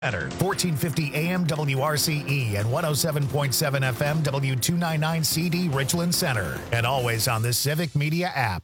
Center, 1450 AM WRCE and 107.7 FM W299 CD Richland Center. And always on the Civic Media app.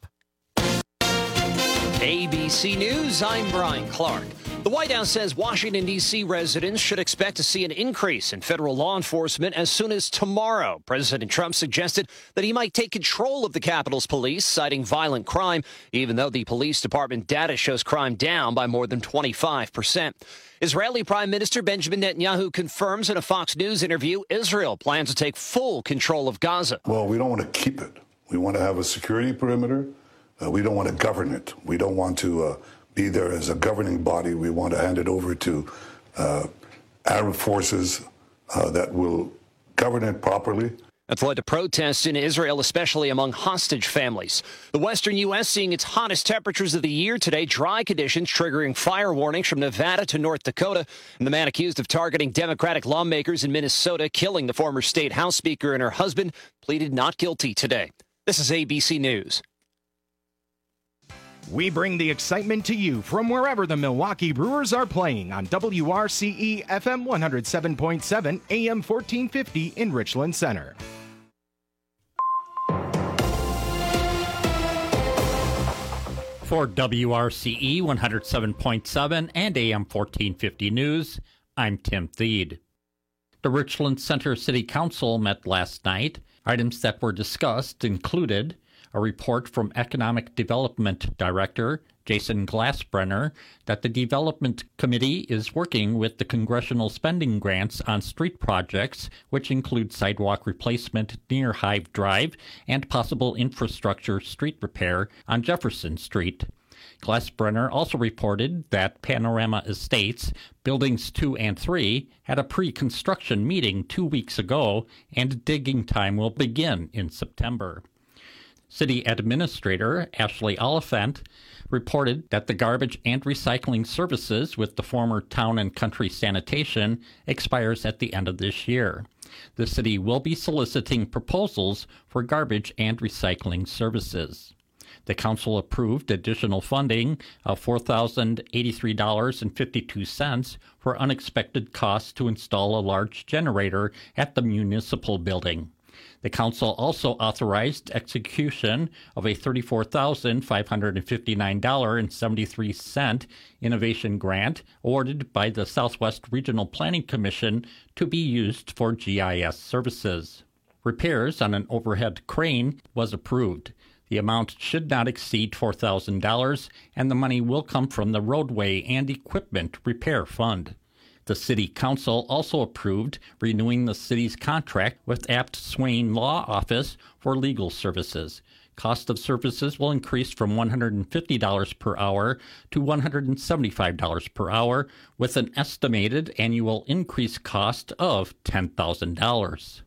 ABC News, I'm Brian Clark. The White House says Washington, D.C. residents should expect to see an increase in federal law enforcement as soon as tomorrow. President Trump suggested that he might take control of the Capitol's police, citing violent crime, even though the police department data shows crime down by more than 25%. Israeli Prime Minister Benjamin Netanyahu confirms in a Fox News interview Israel plans to take full control of Gaza. Well, we don't want to keep it. We want to have a security perimeter. We don't want to govern it. We don't want to be there as a governing body. We want to hand it over to Arab forces that will govern it properly. That's led to protests in Israel, especially among hostage families. The western U.S. seeing its hottest temperatures of the year today. Dry conditions triggering fire warnings from Nevada to North Dakota. And the man accused of targeting Democratic lawmakers in Minnesota, killing the former state House Speaker and her husband, pleaded not guilty today. This is ABC News. We bring the excitement to you from wherever the Milwaukee Brewers are playing on WRCE FM 107.7 AM 1450 in Richland Center. For WRCE 107.7 and AM 1450 News, I'm Tim Thede. The Richland Center City Council met last night. Items that were discussed included a report from Economic Development Director Jason Glassbrenner that the Development Committee is working with the congressional spending grants on street projects, which include sidewalk replacement near Hive Drive and possible infrastructure street repair on Jefferson Street. Glassbrenner also reported that Panorama Estates, Buildings 2 and 3, had a pre-construction meeting 2 weeks ago, and digging time will begin in September. City Administrator Ashley Oliphant reported that the garbage and recycling services with the former Town and Country Sanitation expires at the end of this year. The city will be soliciting proposals for garbage and recycling services. The council approved additional funding of $4,083.52 for unexpected costs to install a large generator at the municipal building. The council also authorized execution of a $34,559.73 innovation grant awarded by the Southwest Regional Planning Commission to be used for GIS services. Repairs on an overhead crane was approved. The amount should not exceed $4,000, and the money will come from the Roadway and Equipment Repair Fund. The City Council also approved renewing the city's contract with Abt Swain Law Office for legal services. Cost of services will increase from $150 per hour to $175 per hour, with an estimated annual increase cost of $10,000.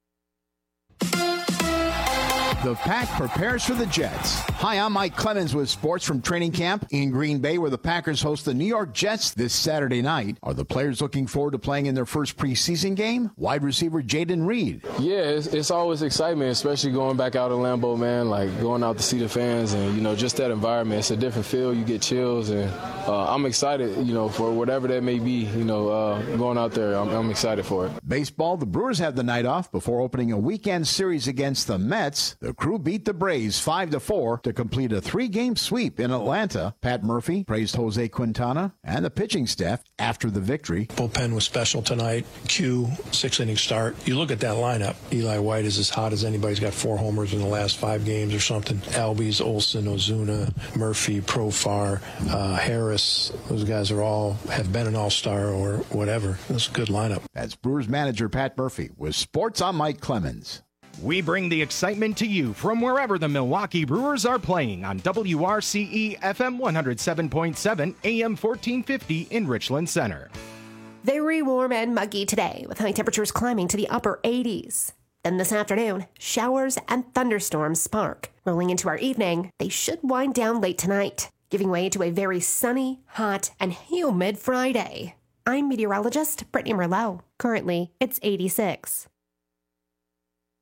The Pack prepares for the Jets. Hi, I'm Mike Clemens with sports from training camp in Green Bay, where the Packers host the New York Jets this Saturday night. Are the players looking forward to playing in their first preseason game? Wide receiver Jaden Reed. Yeah, it's always excitement, especially going back out to Lambeau, man, like going out to see the fans and, just that environment. It's a different feel. You get chills, and I'm excited, for whatever that may be, going out there. I'm excited for it. Baseball, the Brewers have the night off before opening a weekend series against the Mets. The crew beat the Braves 5-4 to complete a 3-game sweep in Atlanta. Pat Murphy praised Jose Quintana and the pitching staff after the victory. Bullpen was special tonight. Q, 6-inning start. You look at that lineup. Eli White is as hot as anybody's got 4 homers in the last 5 games or something. Albies, Olsen, Ozuna, Murphy, Profar, Harris. Those guys have been an all-star or whatever. It's a good lineup. That's Brewers manager Pat Murphy with Sports. I'm Mike Clemens. We bring the excitement to you from wherever the Milwaukee Brewers are playing on WRCE FM 107.7 AM 1450 in Richland Center. Very warm and muggy today, with high temperatures climbing to the upper 80s. Then this afternoon, showers and thunderstorms spark. Rolling into our evening, they should wind down late tonight, giving way to a very sunny, hot, and humid Friday. I'm meteorologist Brittany Merlot. Currently, it's 86.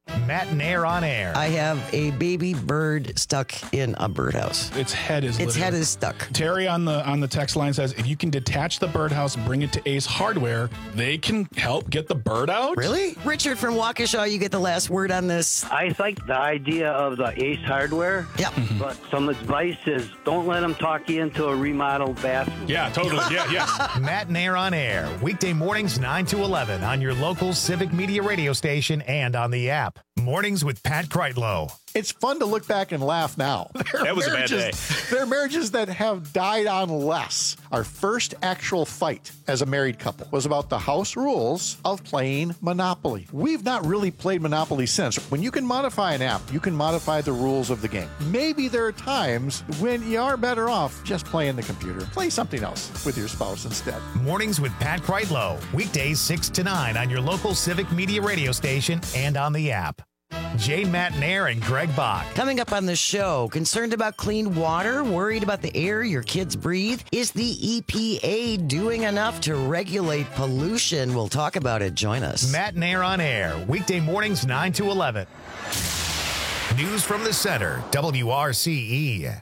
Matt and Air on air. I have a baby bird stuck in a birdhouse. Its head is stuck. Terry on the text line says, if you can detach the birdhouse and bring it to Ace Hardware, they can help get the bird out. Really? Richard from Waukesha, you get the last word on this. I like the idea of the Ace Hardware. Yeah. But some advice is don't let them talk you into a remodeled bathroom. Yeah, totally. Yeah. Matt and Air on air. Weekday mornings 9 to 11 on your local Civic Media radio station and on the app. Mornings with Pat Kreitlow. It's fun to look back and laugh now. That was a bad day. There are marriages that have died on less. Our first actual fight as a married couple was about the house rules of playing Monopoly. We've not really played Monopoly since. When you can modify an app, you can modify the rules of the game. Maybe there are times when you are better off just playing the computer. Play something else with your spouse instead. Mornings with Pat Kreitlow. Weekdays 6 to 9 on your local Civic Media radio station and on the app. Jane Matnair and Greg Bach. Coming up on the show, concerned about clean water, worried about the air your kids breathe? Is the EPA doing enough to regulate pollution? We'll talk about it. Join us. Matnair on air, weekday mornings 9 to 11. News from the center, WRCE.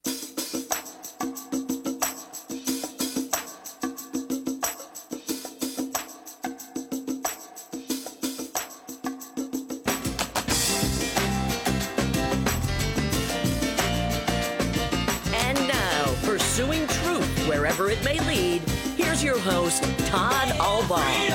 Wherever it may lead, here's your host, Todd Albaugh.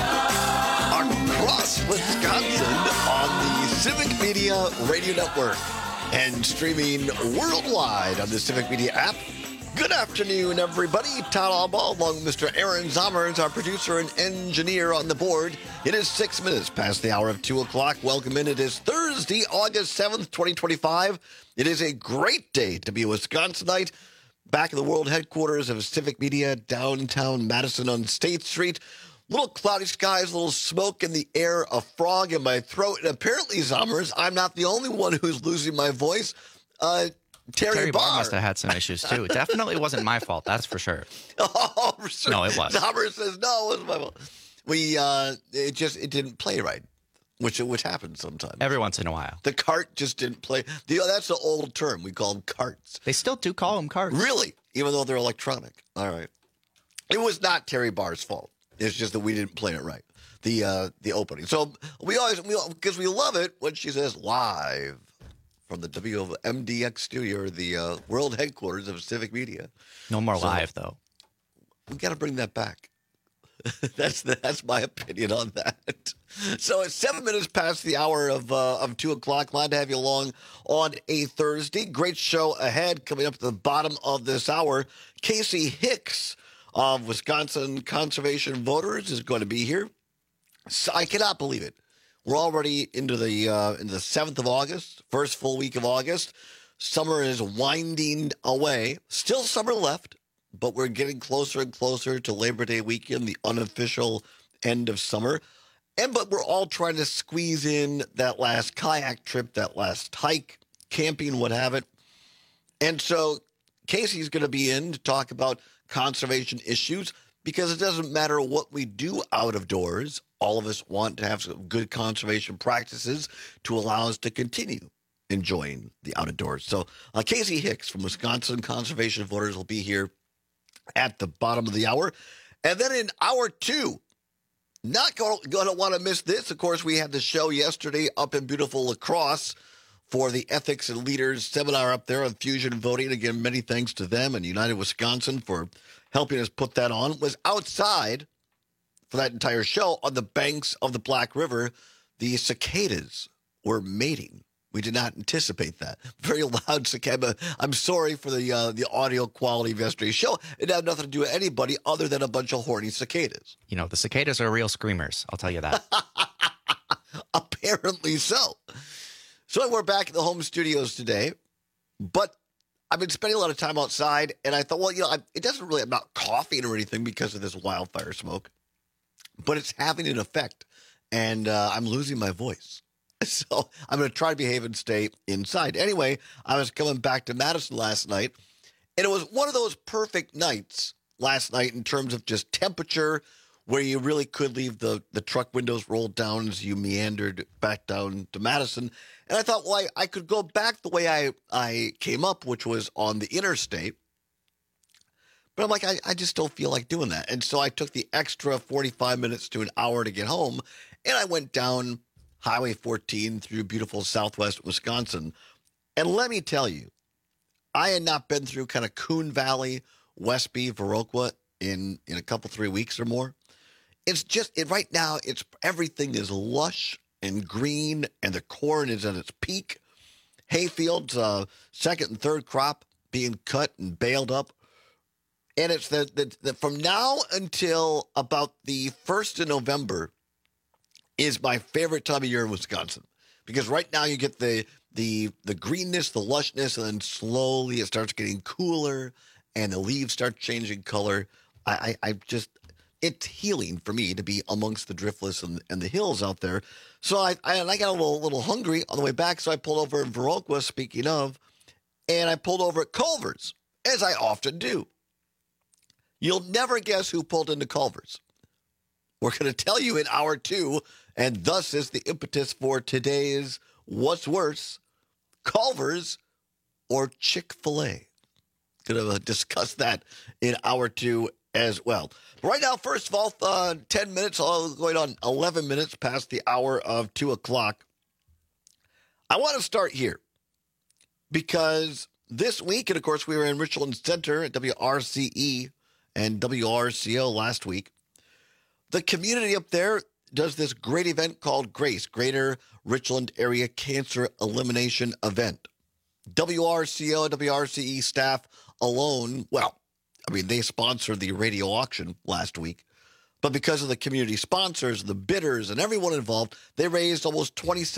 Across Wisconsin on the Civic Media Radio Network and streaming worldwide on the Civic Media app. Good afternoon, everybody. Todd Albaugh along with Mr. Aaron Zommers, our producer and engineer on the board. It is 6 minutes past the hour of 2 o'clock. Welcome in. It is Thursday, August 7th, 2025. It is a great day to be a Wisconsinite. Back at the world headquarters of Civic Media, downtown Madison on State Street. Little cloudy skies, a little smoke in the air, a frog in my throat. And apparently, Zommers, I'm not the only one who's losing my voice. Terry Barr must have had some issues, too. It definitely wasn't my fault, that's for sure. Oh, for sure. No, it was. Zommers says, no, it wasn't my fault. It didn't play right. Which happens sometimes. Every once in a while. The cart just didn't play. That's the old term. We call them carts. They still do call them carts. Really? Even though they're electronic. All right. It was not Terry Barr's fault. It's just that we didn't play it right. The opening. So because we love it when she says live from the WMDX studio, or the world headquarters of Civic Media. No more live, though. We got to bring that back. That's my opinion on that. So it's 7 minutes past the hour of 2 o'clock. Glad to have you along on a Thursday. Great show ahead. Coming up at the bottom of this hour, Casey Hicks of Wisconsin Conservation Voters is going to be here. So I cannot believe it. We're already into the 7th of August, first full week of August. Summer is winding away. Still summer left. But we're getting closer and closer to Labor Day weekend, the unofficial end of summer. But we're all trying to squeeze in that last kayak trip, that last hike, camping, what have it. And so Casey's going to be in to talk about conservation issues, because it doesn't matter what we do out of doors. All of us want to have some good conservation practices to allow us to continue enjoying the outdoors. So Casey Hicks from Wisconsin Conservation Voters will be here at the bottom of the hour. And then in hour 2, not going to want to miss this. Of course, we had the show yesterday up in beautiful La Crosse for the Ethics and Leaders seminar up there on fusion voting. Again, many thanks to them and United Wisconsin for helping us put that on. It was outside for that entire show on the banks of the Black River. The cicadas were mating. We did not anticipate that. Very loud cicada. I'm sorry for the audio quality of yesterday's show. It had nothing to do with anybody other than a bunch of horny cicadas. You know, the cicadas are real screamers. I'll tell you that. Apparently so. So we're back at the home studios today, but I've been spending a lot of time outside, and I thought, well, it doesn't really, I'm not coughing or anything because of this wildfire smoke, but it's having an effect, and I'm losing my voice. So I'm going to try to behave and stay inside. Anyway, I was coming back to Madison last night, and it was one of those perfect nights last night in terms of just temperature. where you really could leave the truck windows rolled down as you meandered back down to Madison. And I thought, well, I could go back the way I came up, which was on the interstate. But I'm like, I just don't feel like doing that. And so I took the extra 45 minutes to an hour to get home, and I went down Highway 14 through beautiful southwest Wisconsin. And let me tell you, I had not been through kind of Coon Valley, Westby, Viroqua in a couple, 3 weeks or more. It's just, right now, everything is lush and green, and the corn is at its peak. Hayfields, second and third crop being cut and baled up. And it's the from now until about the 1st of November is my favorite time of year in Wisconsin, because right now you get the greenness, the lushness, and then slowly it starts getting cooler and the leaves start changing color. It's healing for me to be amongst the driftless and the hills out there. So I got a little hungry on the way back, so I pulled over in Viroqua, speaking of, and I pulled over at Culver's, as I often do. You'll never guess who pulled into Culver's. We're going to tell you in hour 2, and thus is the impetus for today's What's Worse, Culver's or Chick-fil-A. Going to discuss that in hour 2 as well. But right now, first of all, 10 minutes, going on 11 minutes past the hour of 2 o'clock. I want to start here because this week, and of course, we were in Richland Center at WRCE and WRCO last week. The community up there does this great event called GRACE, Greater Richland Area Cancer Elimination Event. WRCO and WRCE staff alone, they sponsored the radio auction last week, but because of the community sponsors, the bidders, and everyone involved, they raised almost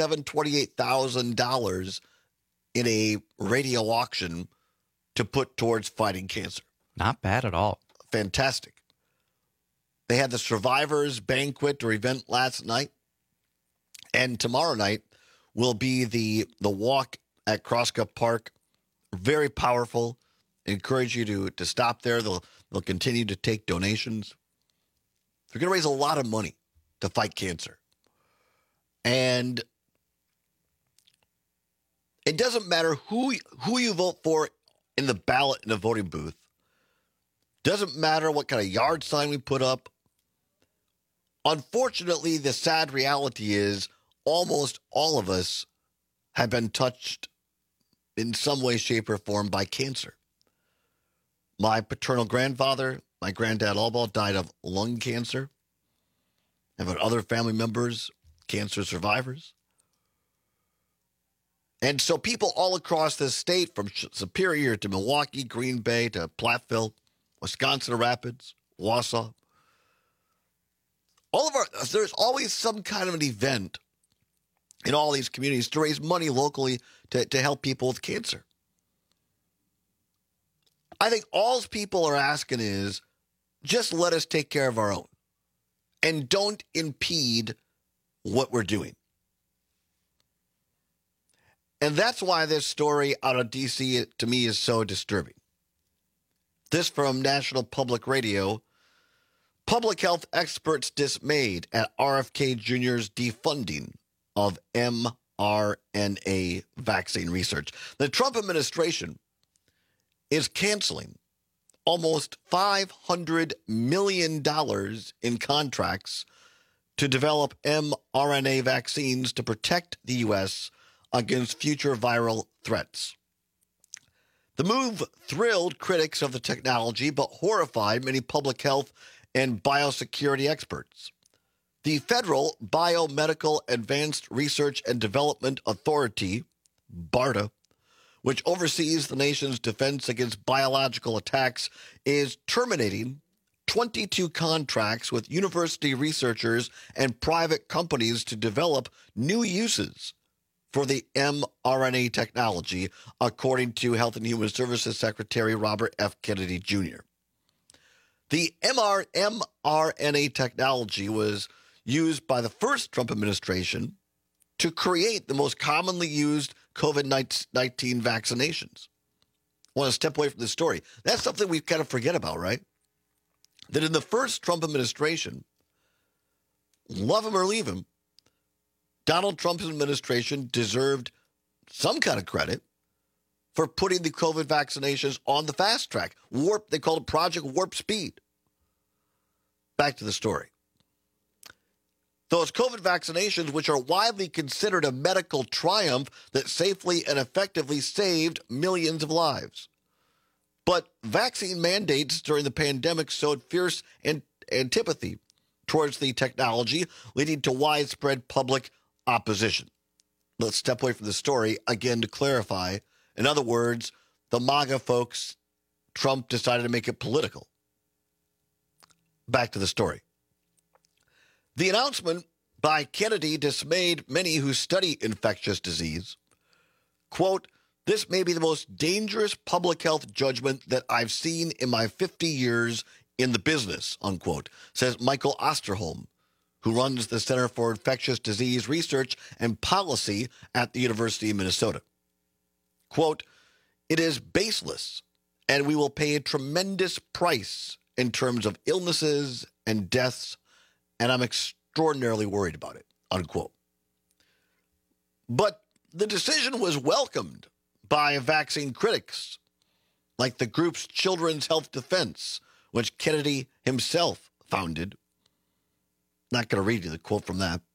$28,000 in a radio auction to put towards fighting cancer. Not bad at all. Fantastic. They had the Survivors Banquet or event last night, and tomorrow night will be the walk at Crosscup Park. Very powerful. Encourage you to stop there. They'll continue to take donations. They're going to raise a lot of money to fight cancer. And it doesn't matter who you vote for in the ballot in the voting booth. Doesn't matter what kind of yard sign we put up. Unfortunately, the sad reality is almost all of us have been touched in some way, shape, or form by cancer. My paternal grandfather, my granddad Allball, died of lung cancer. I've had other family members, cancer survivors. And so people all across the state, from Superior to Milwaukee, Green Bay to Platteville, Wisconsin Rapids, Wausau, there's always some kind of an event in all these communities to raise money locally to help people with cancer. I think all people are asking is just let us take care of our own and don't impede what we're doing. And that's why this story out of D.C. to me is so disturbing. This from National Public Radio. Public health experts dismayed at RFK Jr.'s defunding of mRNA vaccine research. The Trump administration is canceling almost $500 million in contracts to develop mRNA vaccines to protect the U.S. against future viral threats. The move thrilled critics of the technology, but horrified many public health and biosecurity experts. The Federal Biomedical Advanced Research and Development Authority, BARDA, which oversees the nation's defense against biological attacks, is terminating 22 contracts with university researchers and private companies to develop new uses for the mRNA technology, according to Health and Human Services Secretary Robert F. Kennedy Jr. The mRNA technology was used by the first Trump administration to create the most commonly used COVID-19 vaccinations. I want to step away from this story. That's something we kind of forget about, right? That in the first Trump administration, love him or leave him, Donald Trump's administration deserved some kind of credit for putting the COVID vaccinations on the fast track. They called it Project Warp Speed. Back to the story. Those COVID vaccinations, which are widely considered a medical triumph that safely and effectively saved millions of lives. But vaccine mandates during the pandemic showed fierce antipathy towards the technology, leading to widespread public opposition. Let's step away from the story again to clarify. In other words, the MAGA folks, Trump decided to make it political. Back to the story. The announcement by Kennedy dismayed many who study infectious disease. Quote, "This may be the most dangerous public health judgment that I've seen in my 50 years in the business," unquote, says Michael Osterholm, who runs the Center for Infectious Disease Research and Policy at the University of Minnesota. Quote, "It is baseless, and we will pay a tremendous price in terms of illnesses and deaths, and I'm extraordinarily worried about it," unquote. But the decision was welcomed by vaccine critics, like the group's Children's Health Defense, which Kennedy himself founded. Not going to read you the quote from that.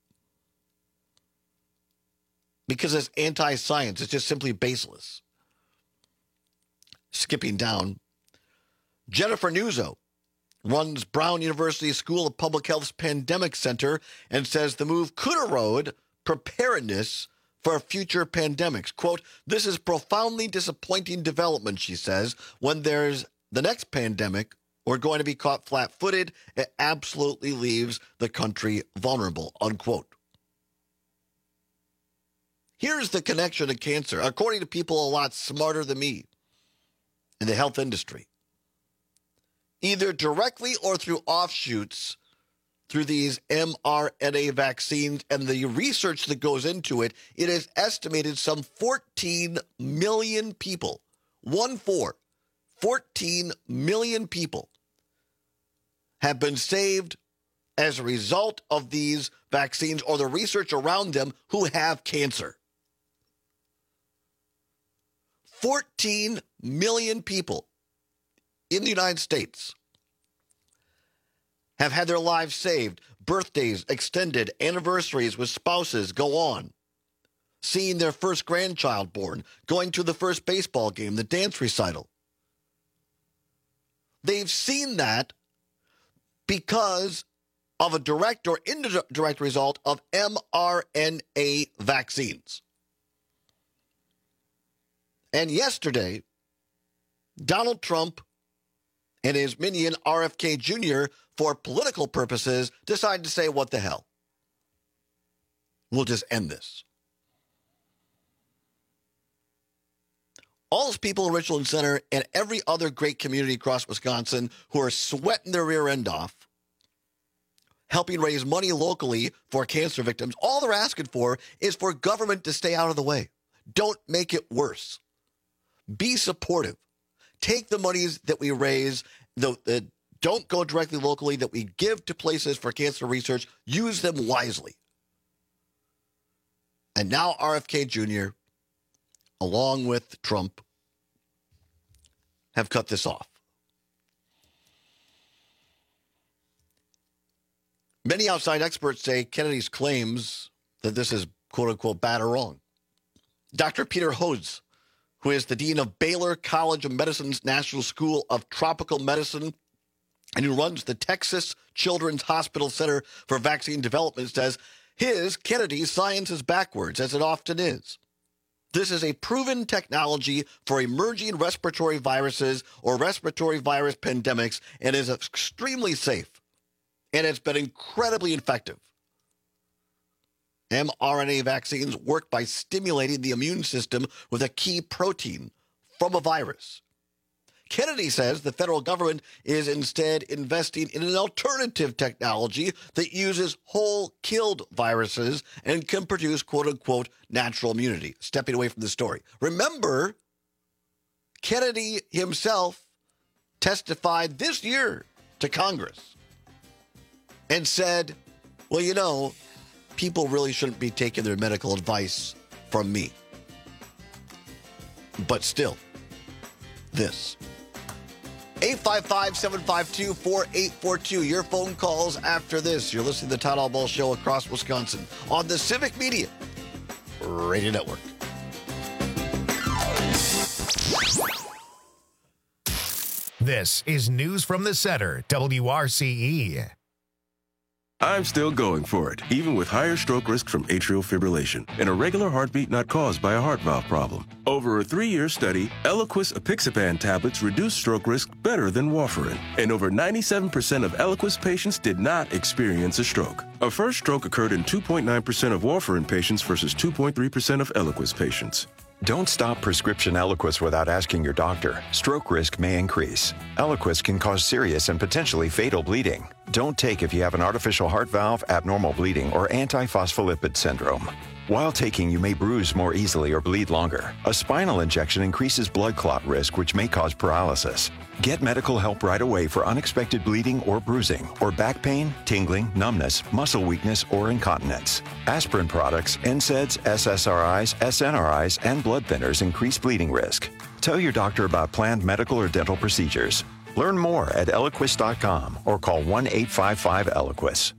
Because it's anti-science. It's just simply baseless. Skipping down. Jennifer Nuzzo runs Brown University School of Public Health's Pandemic Center and says the move could erode preparedness for future pandemics. Quote, "This is profoundly disappointing development," she says. "When there's the next pandemic, we're going to be caught flat-footed. It absolutely leaves the country vulnerable," unquote. Here's the connection to cancer, according to people a lot smarter than me in the health industry. Either directly or through offshoots through these mRNA vaccines and the research that goes into it, it is estimated some 14 million people, 14 million people have been saved as a result of these vaccines or the research around them who have cancer. 14 million people in the United States have had their lives saved, birthdays extended, anniversaries with spouses go on, seeing their first grandchild born, going to the first baseball game, the dance recital. They've seen that because of a direct or indirect result of mRNA vaccines. And yesterday, Donald Trump and his minion RFK Jr., for political purposes, decided to say, what the hell? We'll just end this. All those people in Richland Center and every other great community across Wisconsin who are sweating their rear end off, helping raise money locally for cancer victims, all they're asking for is for government to stay out of the way. Don't make it worse. Be supportive. Take the monies that we raise, don't go directly locally, that we give to places for cancer research, use them wisely. And now RFK Jr., along with Trump, have cut this off. Many outside experts say Kennedy's claims that this is quote-unquote bad or wrong. Dr. Peter Hose, who is the dean of Baylor College of Medicine's National School of Tropical Medicine and who runs the Texas Children's Hospital Center for Vaccine Development, says Kennedy's science is backwards, as it often is. This is a proven technology for emerging respiratory viruses or respiratory virus pandemics and is extremely safe, and it's been incredibly effective. mRNA vaccines work by stimulating the immune system with a key protein from a virus. Kennedy says the federal government is instead investing in an alternative technology that uses whole-killed viruses and can produce, quote-unquote, natural immunity. Stepping away from the story. Remember, Kennedy himself testified this year to Congress and said Well, you know, people really shouldn't be taking their medical advice from me. But still, this. 855-752-4842. Your phone calls after this. You're listening to the Todd Albaugh Show across Wisconsin on the Civic Media Radio Network. This is News from the Center, WRCE. I'm still going for it, even with higher stroke risk from atrial fibrillation, an irregular heartbeat not caused by a heart valve problem. Over a 3-year study, Eliquis apixaban tablets reduced stroke risk better than warfarin, and over 97% of Eliquis patients did not experience a stroke. A first stroke occurred in 2.9% of warfarin patients versus 2.3% of Eliquis patients. Don't stop prescription Eliquis without asking your doctor. Stroke risk may increase. Eliquis can cause serious and potentially fatal bleeding. Don't take if you have an artificial heart valve, abnormal bleeding, or antiphospholipid syndrome. While taking, you may bruise more easily or bleed longer. A spinal injection increases blood clot risk, which may cause paralysis. Get medical help right away for unexpected bleeding or bruising, or back pain, tingling, numbness, muscle weakness, or incontinence. Aspirin products, NSAIDs, SSRIs, SNRIs, and blood thinners increase bleeding risk. Tell your doctor about planned medical or dental procedures. Learn more at Eliquis.com or call 1-855-ELIQUIS.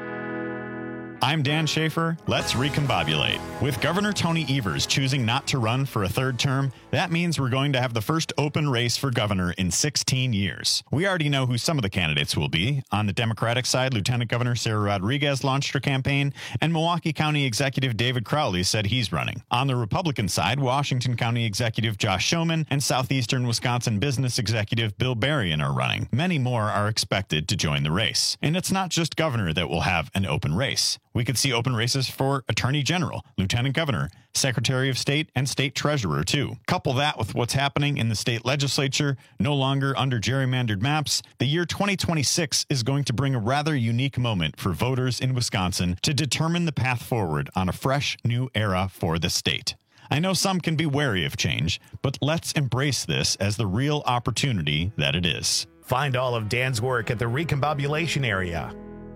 I'm Dan Schaefer. Let's recombobulate. With Governor Tony Evers choosing not to run for a third term, that means we're going to have the first open race for governor in 16 years. We already know who some of the candidates will be. On the Democratic side, Lieutenant Governor Sarah Rodriguez launched her campaign, and Milwaukee County Executive David Crowley said he's running. On the Republican side, Washington County Executive Josh Schoeman and Southeastern Wisconsin Business Executive Bill Berrien are running. Many more are expected to join the race. And it's not just governor that will have an open race. We could see open races for Attorney General, Lieutenant Governor, Secretary of State, and State Treasurer, too. Couple that with what's happening in the state legislature, no longer under gerrymandered maps, the year 2026 is going to bring a rather unique moment for voters in Wisconsin to determine the path forward on a fresh new era for the state. I know some can be wary of change, but let's embrace this as the real opportunity that it is. Find all of Dan's work at the Recombobulation area.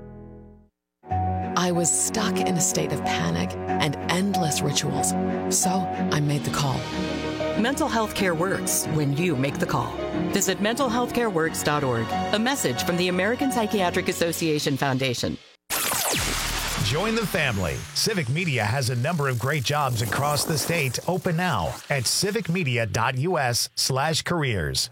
I was stuck in a state of panic and endless rituals. So I made the call. Mental health care works when you make the call. Visit mentalhealthcareworks.org. A message from the American Psychiatric Association Foundation. Join the family. Civic Media has a number of great jobs across the state open now at civicmedia.us/careers.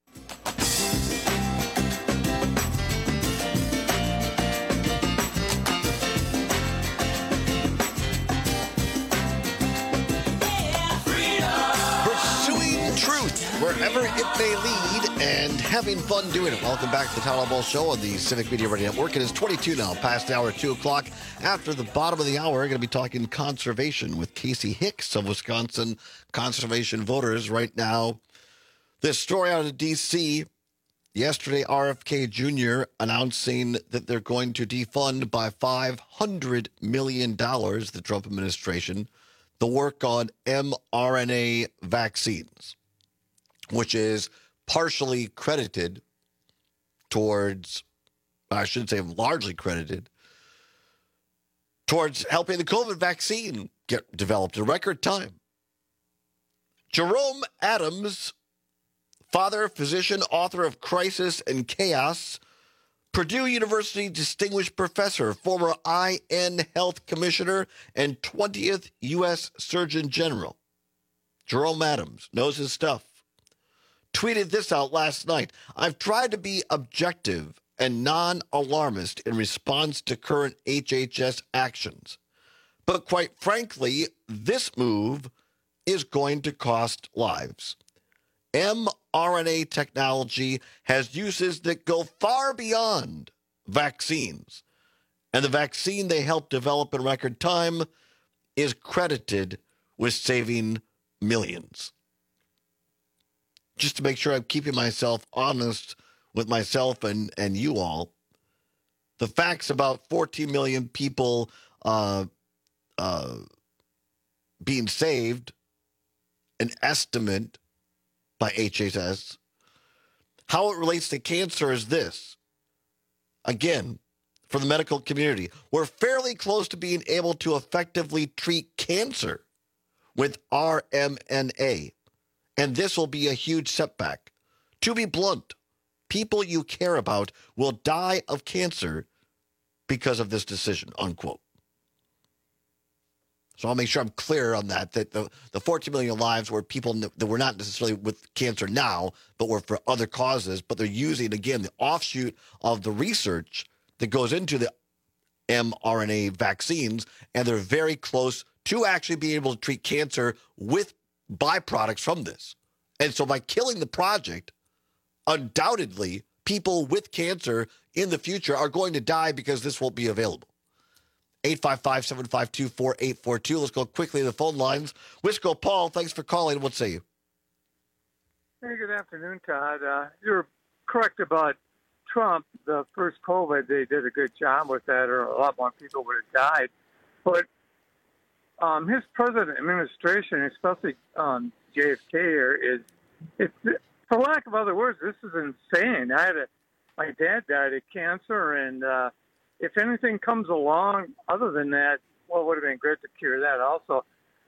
Wherever it may lead, and having fun doing it. Welcome back to the Todd Albaugh Show on the Civic Media Radio Network. It is 22 now, past the hour, 2 o'clock. After the bottom of the hour, we're going to be talking conservation with Casey Hicks of Wisconsin Conservation Voters right now. This story out of D.C. yesterday, RFK Jr. announcing that they're going to defund by $500 million, the Trump administration, the work on mRNA vaccines, which is partially credited towards, I should say largely credited, towards helping the COVID vaccine get developed in record time. Jerome Adams, father, physician, author of Crisis and Chaos, Purdue University Distinguished Professor, former IN Health Commissioner, and 20th U.S. Surgeon General. Jerome Adams knows his stuff. Tweeted this out last night. I've tried to be objective and non-alarmist in response to current HHS actions. But quite frankly, this move is going to cost lives. mRNA technology has uses that go far beyond vaccines. And the vaccine they helped develop in record time is credited with saving millions. Just to make sure I'm keeping myself honest with myself and you all, the facts about 14 million people being saved, an estimate by HHS, how it relates to cancer is this. Again, for the medical community. We're fairly close to being able to effectively treat cancer with RMNA, and this will be a huge setback. To be blunt, people you care about will die of cancer because of this decision, unquote. So I'll make sure I'm clear on that the 14 million lives were people that were not necessarily with cancer now, but were for other causes, but they're using, again, the offshoot of the research that goes into the mRNA vaccines, and they're very close to actually being able to treat cancer with byproducts from this. And so by killing the project, undoubtedly, people with cancer in the future are going to die because this won't be available. 855-752-4842. Let's go quickly to the phone lines. Wisco Paul, thanks for calling. What say you? Hey, good afternoon, Todd. You're correct about Trump. The first COVID, they did a good job with that, or a lot more people would have died. But his president administration, especially JFK here, it's for lack of other words, this is insane. My dad died of cancer, and if anything comes along other than that, well, it would have been great to cure that also.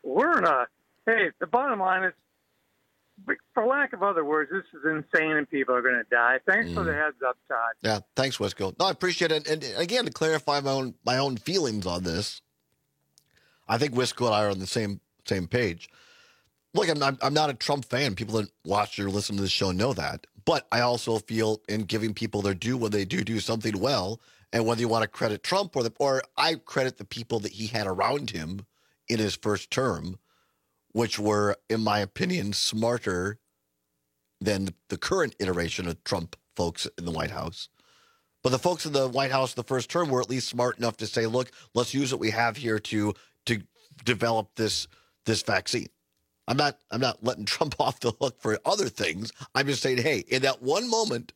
The bottom line is, for lack of other words, this is insane and people are going to die. Thanks for the heads up, Todd. Yeah, thanks, Wisco. No, I appreciate it. And again, to clarify my own feelings on this, I think Wisco and I are on the same page. Look, I'm not a Trump fan. People that watch or listen to this show know that. But I also feel in giving people their due when they do something well, and whether you want to credit Trump or I credit the people that he had around him in his first term, which were, in my opinion, smarter than the current iteration of Trump folks in the White House. But the folks in the White House in the first term were at least smart enough to say, look, let's use what we have here to develop this vaccine. I'm not letting Trump off the hook for other things. I'm just saying, hey, in that one moment,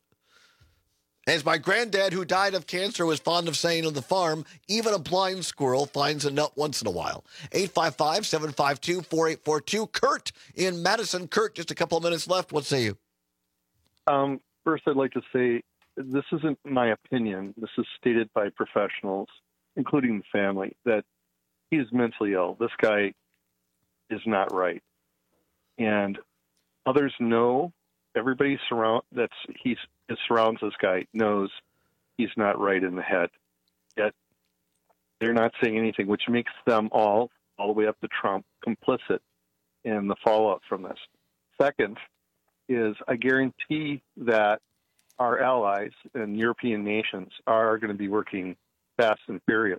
as my granddad who died of cancer was fond of saying on the farm, even a blind squirrel finds a nut once in a while. 855-752-4842. Kurt in Madison. Kurt, just a couple of minutes left. What say you? First, I'd like to say this isn't my opinion. This is stated by professionals, including the family, that he is mentally ill. This guy is not right. And others know, everybody that surrounds this guy knows he's not right in the head. Yet they're not saying anything, which makes them all the way up to Trump, complicit in the fallout from this. Second is I guarantee that our allies and European nations are going to be working fast and furious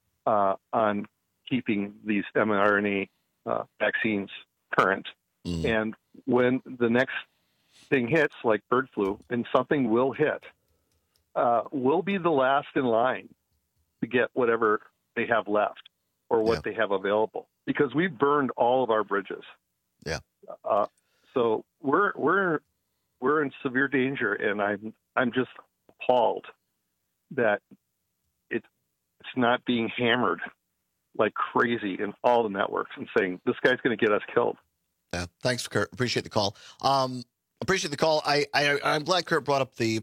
on keeping these mRNA vaccines current. And when the next thing hits, like bird flu, and something will hit, we'll be the last in line to get whatever they have left or what they have available, because we've burned all of our bridges. Yeah. So we're in severe danger, and I'm just appalled that it's not being hammered like crazy in all the networks and saying this guy's going to get us killed. Yeah. Thanks, Kurt. Appreciate the call. Appreciate the call. I'm glad Kurt brought up that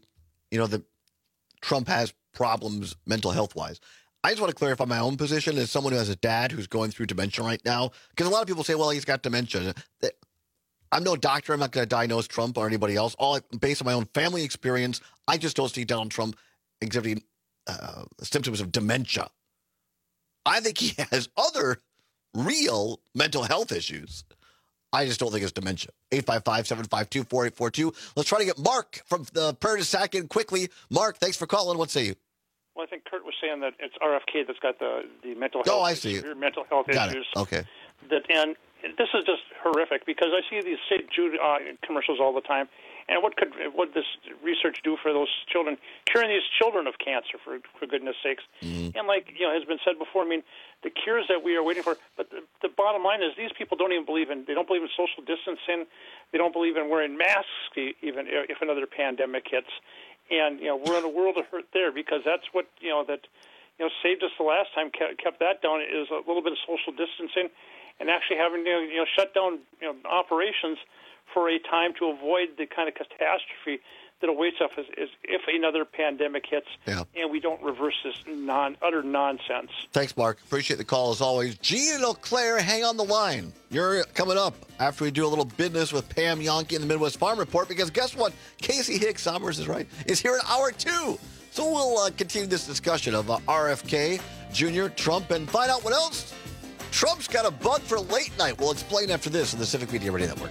Trump has problems mental health wise. I just want to clarify my own position as someone who has a dad who's going through dementia right now, because a lot of people say, well, he's got dementia. I'm no doctor. I'm not going to diagnose Trump or anybody else. Based on my own family experience, I just don't see Donald Trump exhibiting symptoms of dementia. I think he has other real mental health issues. I just don't think it's dementia. 855-752-4842. Let's try to get Mark from the Prairie du Sac in quickly. Mark, thanks for calling. What say you? Well, I think Kurt was saying that it's RFK that's got the mental health. Oh, I see. Mental health got issues. It. Okay. And this is just horrific, because I see these St. Jude commercials all the time. And what this research do for those children, curing these children of cancer, for goodness sakes? Mm-hmm. And has been said before, I mean, the cures that we are waiting for, but the bottom line is these people don't believe in social distancing. They don't believe in wearing masks, even if another pandemic hits. And, we're in a world of hurt there, because that's what, saved us the last time, kept that down, is a little bit of social distancing and actually having, shut down, operations for a time to avoid the kind of catastrophe that awaits us is if another pandemic hits and we don't reverse this utter nonsense. Thanks, Mark. Appreciate the call as always. Gene and Eau Claire, hang on the line. You're coming up after we do a little business with Pam Yonke in the Midwest Farm Report, because guess what? Casey Hicks, Summers is right, is here in hour 2. So we'll continue this discussion of RFK Jr., Trump, and find out what else Trump's got a bug for late night. We'll explain after this on the Civic Media Radio Network.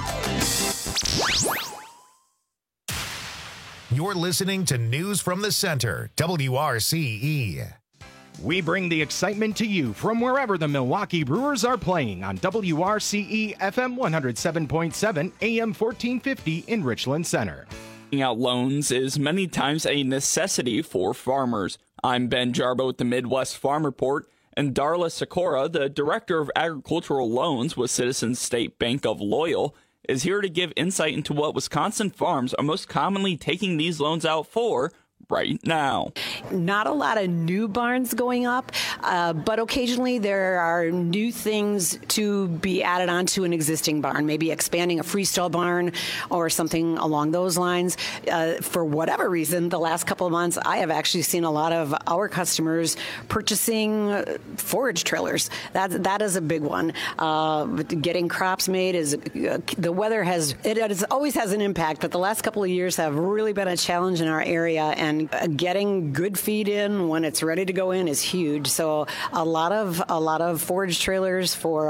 You're listening to News from the Center, WRCE. We bring the excitement to you from wherever the Milwaukee Brewers are playing on WRCE FM 107.7 AM 1450 in Richland Center. Out loans is many times a necessity for farmers. I'm Ben Jarbo with the Midwest Farm Report, and Darla Sikora, the Director of Agricultural Loans with Citizens State Bank of Loyal, is here to give insight into what Wisconsin farms are most commonly taking these loans out for right now. Not a lot of new barns going up, but occasionally there are new things to be added onto an existing barn, maybe expanding a freestall barn or something along those lines. For whatever reason, the last couple of months, I have actually seen a lot of our customers purchasing forage trailers. That is a big one. Getting crops made is the weather always has an impact, but the last couple of years have really been a challenge in our area, and getting good feed in when it's ready to go in is huge. So a lot of forage trailers for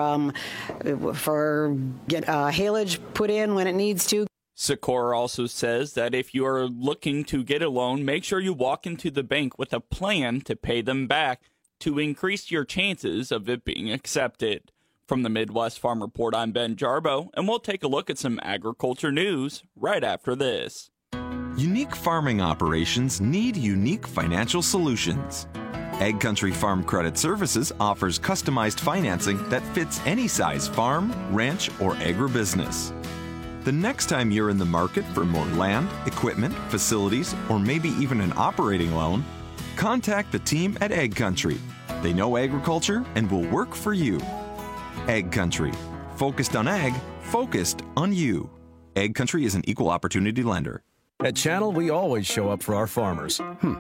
haylage put in when it needs to. Sikora also says that if you are looking to get a loan, make sure you walk into the bank with a plan to pay them back to increase your chances of it being accepted. From the Midwest Farm Report, I'm Ben Jarbo, and we'll take a look at some agriculture news right after this. Unique farming operations need unique financial solutions. Ag Country Farm Credit Services offers customized financing that fits any size farm, ranch, or agribusiness. The next time you're in the market for more land, equipment, facilities, or maybe even an operating loan, contact the team at Ag Country. They know agriculture and will work for you. Ag Country. Focused on ag, focused on you. Ag Country is an equal opportunity lender. At Channel, we always show up for our farmers.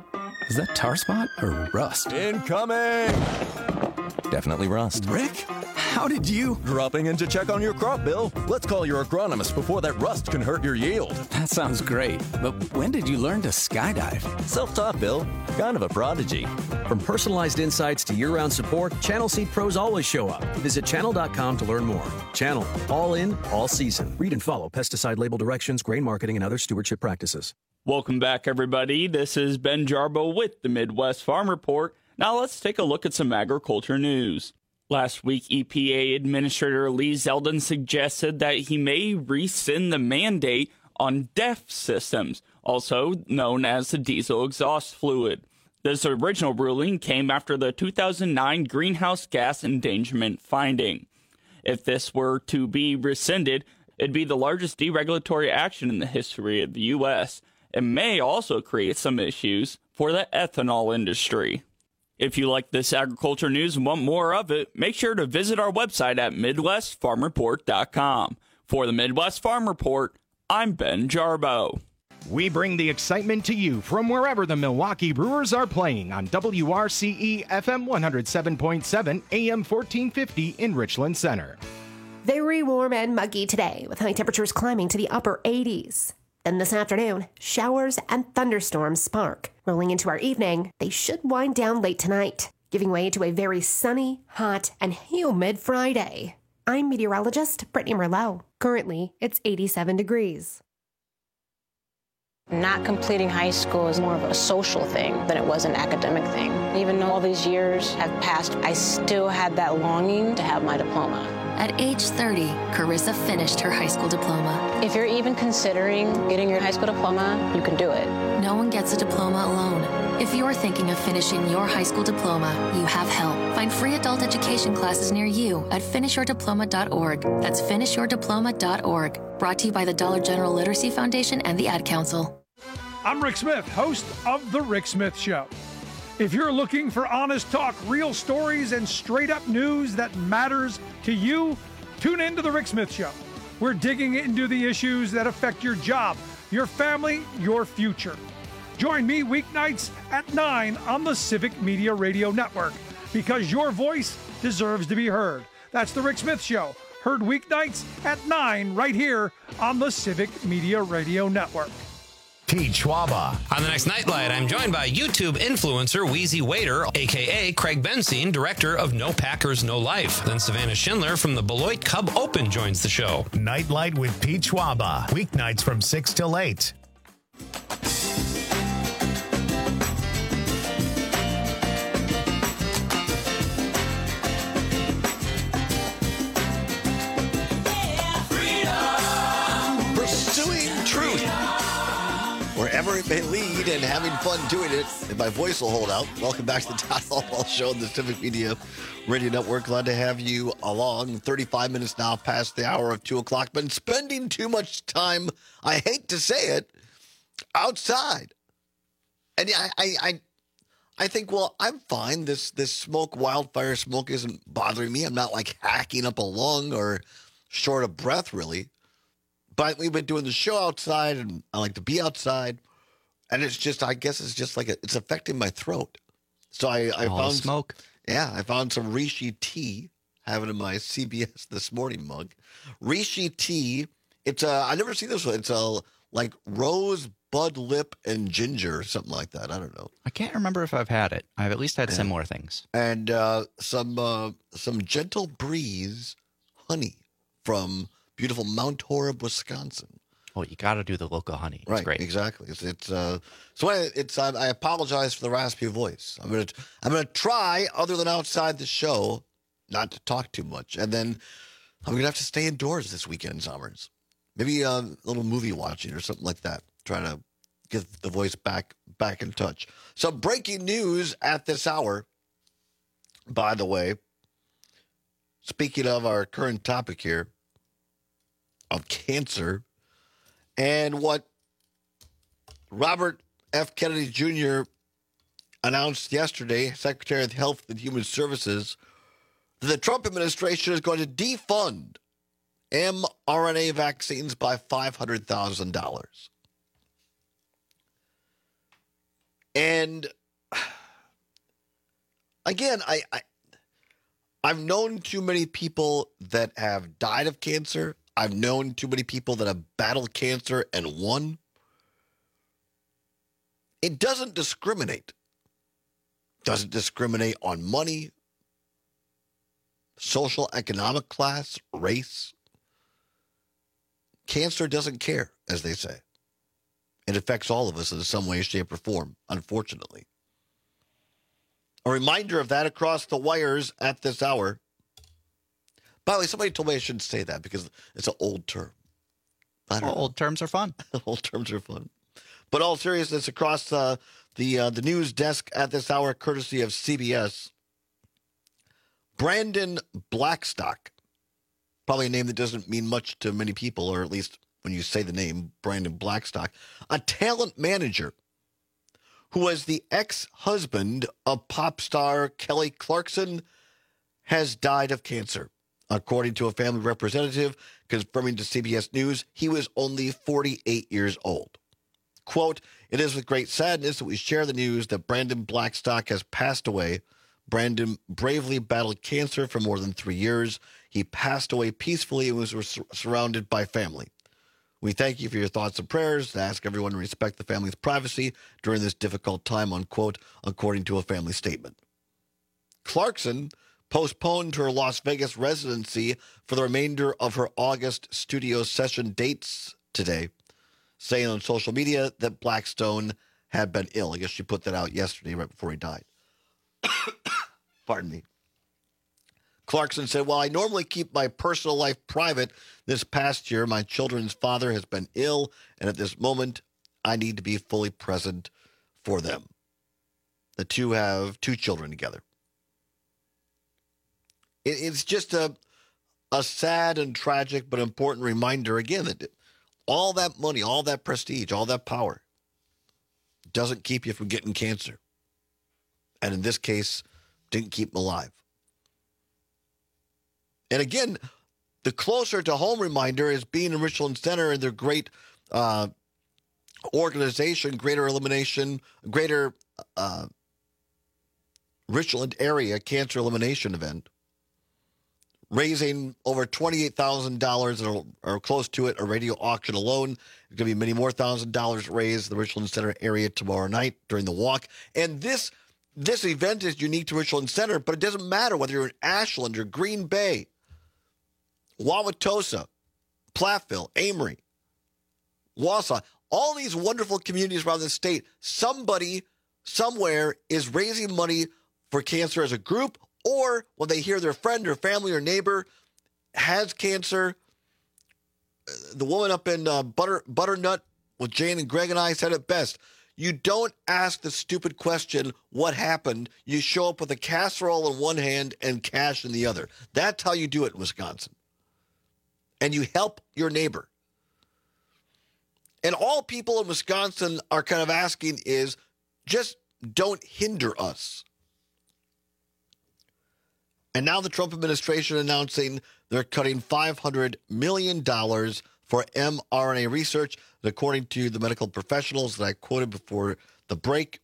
Is that tar spot or rust? Incoming! Definitely rust. Rick, how did you? Dropping in to check on your crop, Bill. Let's call your agronomist before that rust can hurt your yield. That sounds great, but when did you learn to skydive? Self-taught, Bill. Kind of a prodigy. From personalized insights to year-round support, Channel Seed Pros always show up. Visit channel.com to learn more. Channel, all in, all season. Read and follow pesticide label directions, grain marketing, and other stewardship practices. Welcome back, everybody. This is Ben Jarbo with the Midwest Farm Report. Now let's take a look at some agriculture news. Last week, EPA Administrator Lee Zeldin suggested that he may rescind the mandate on DEF systems, also known as the diesel exhaust fluid. This original ruling came after the 2009 greenhouse gas endangerment finding. If this were to be rescinded, it'd be the largest deregulatory action in the history of the U.S. It may also create some issues for the ethanol industry. If you like this agriculture news and want more of it, make sure to visit our website at MidwestFarmReport.com. For the Midwest Farm Report, I'm Ben Jarbo. We bring the excitement to you from wherever the Milwaukee Brewers are playing on WRCE FM 107.7 AM 1450 in Richland Center. Very warm and muggy today, with high temperatures climbing to the upper 80s. Then this afternoon, showers and thunderstorms spark. Rolling into our evening, they should wind down late tonight, giving way to a very sunny, hot, and humid Friday. I'm meteorologist Brittany Merlot. Currently, it's 87 degrees. Not completing high school is more of a social thing than it was an academic thing. Even though all these years have passed, I still had that longing to have my diploma. At age 30, Carissa finished her high school diploma. If you're even considering getting your high school diploma, you can do it. No one gets a diploma alone. If you're thinking of finishing your high school diploma, you have help. Find free adult education classes near you at finishyourdiploma.org. That's finishyourdiploma.org. Brought to you by the Dollar General Literacy Foundation and the Ad Council. I'm Rick Smith, host of The Rick Smith Show. If you're looking for honest talk, real stories, and straight-up news that matters to you, tune in to The Rick Smith Show. We're digging into the issues that affect your job, your family, your future. Join me weeknights at 9 on the Civic Media Radio Network, because your voice deserves to be heard. That's The Rick Smith Show, heard weeknights at 9 right here on the Civic Media Radio Network. Pete Schwaba. On the next Nightlight, I'm joined by YouTube influencer Wheezy Waiter, a.k.a. Craig Benzine, director of No Packers, No Life. Then Savannah Schindler from the Beloit Cub Open joins the show. Nightlight with Pete Schwaba. Weeknights from 6 till 8. Pursuing truth, wherever it may lead, and having fun doing it. And my voice will hold out. Welcome back to the Todd Hall Show on the Civic Media Radio Network. Glad to have you along. 35 minutes now past the hour of 2 o'clock. Been spending too much time, I hate to say it, outside. And I think, well, I'm fine. This smoke, wildfire smoke isn't bothering me. I'm not like hacking up a lung or short of breath, really. But we've been doing the show outside, and I like to be outside. And it's just, I guess it's just like it's affecting my throat. So I found smoke. Yeah, I found some Rishi tea, having in my CBS This Morning mug. Rishi tea. It's I never seen this one. It's like rose, bud lip, and ginger, or something like that. I don't know. I can't remember if I've had it. I've at least had similar things. And some gentle breeze honey from beautiful Mount Horeb, Wisconsin. Oh, you got to do the local honey. It's right, great. Exactly. I apologize for the raspy voice. I'm gonna try, other than outside the show, not to talk too much, and then I'm gonna have to stay indoors this weekend, Summers. Maybe a little movie watching or something like that. Try to get the voice back in touch. So, breaking news at this hour. By the way, speaking of our current topic here of cancer. And what Robert F. Kennedy Jr. announced yesterday, Secretary of Health and Human Services, that the Trump administration is going to defund mRNA vaccines by $500,000. And again, I've known too many people that have died of cancer. I've known too many people that have battled cancer and won. It doesn't discriminate. Doesn't discriminate on money, social, economic class, race. Cancer doesn't care, as they say. It affects all of us in some way, shape, or form, unfortunately. A reminder of that across the wires at this hour. By the way, somebody told me I shouldn't say that because it's an old term. Old terms are fun. Old terms are fun. But all seriousness, across the news desk at this hour, courtesy of CBS, Brandon Blackstock, probably a name that doesn't mean much to many people, or at least when you say the name, Brandon Blackstock, a talent manager who was the ex-husband of pop star Kelly Clarkson, has died of cancer. According to a family representative confirming to CBS News, he was only 48 years old. Quote, "It is with great sadness that we share the news that Brandon Blackstock has passed away. Brandon bravely battled cancer for more than 3 years. He passed away peacefully and was surrounded by family. We thank you for your thoughts and prayers. Ask everyone to respect the family's privacy during this difficult time," unquote, according to a family statement. Clarkson postponed her Las Vegas residency for the remainder of her August studio session dates today, saying on social media that Blackstone had been ill. I guess she put that out yesterday right before he died. Pardon me. Clarkson said, "While I normally keep my personal life private, this past year my children's father has been ill, and at this moment I need to be fully present for them." The two have 2 children together. It's just a sad and tragic but important reminder, again, that all that money, all that prestige, all that power doesn't keep you from getting cancer. And in this case, didn't keep him alive. And again, the closer to home reminder is being in Richland Center and their great organization, Greater Richland Area Cancer Elimination Event, raising over $28,000 or close to it. A radio auction alone is going to be many more $1,000 raised in the Richland Center area tomorrow night during the walk. And this event is unique to Richland Center, but it doesn't matter whether you're in Ashland or Green Bay, Wauwatosa, Platteville, Amory, Wausau, all these wonderful communities around the state. Somebody somewhere is raising money for cancer as a group, or when they hear their friend or family or neighbor has cancer. The woman up in Butternut with Jane and Greg and I said it best. You don't ask the stupid question, what happened? You show up with a casserole in one hand and cash in the other. That's how you do it in Wisconsin. And you help your neighbor. And all people in Wisconsin are kind of asking is, just don't hinder us. And now the Trump administration announcing they're cutting $500 million for mRNA research. And according to the medical professionals that I quoted before the break,